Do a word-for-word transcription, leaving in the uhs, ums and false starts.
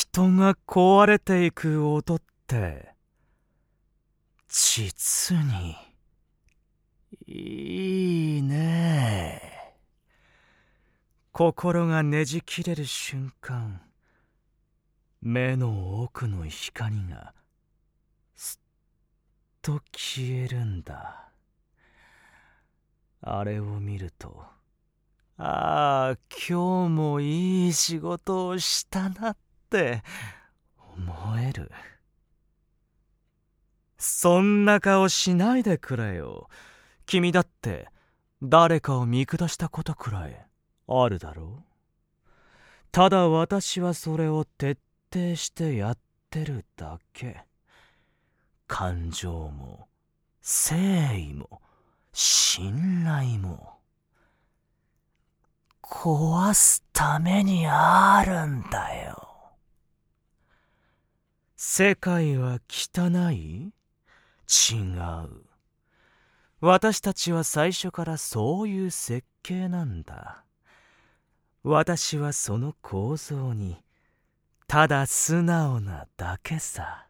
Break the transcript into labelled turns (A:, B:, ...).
A: 人が壊れていく音って実にいいね。心がねじ切れる瞬間、目の奥の光がすっと消えるんだ。あれを見ると、ああ、今日もいい仕事をしたなって思える。そんな顔しないでくれよ。君だって誰かを見下したことくらいあるだろう。ただ私はそれを徹底してやってるだけ。感情も誠意も信頼も壊すためにあるんだよ。世界は汚い？違う。私たちは最初からそういう設計なんだ。私はその構造にただ素直なだけさ。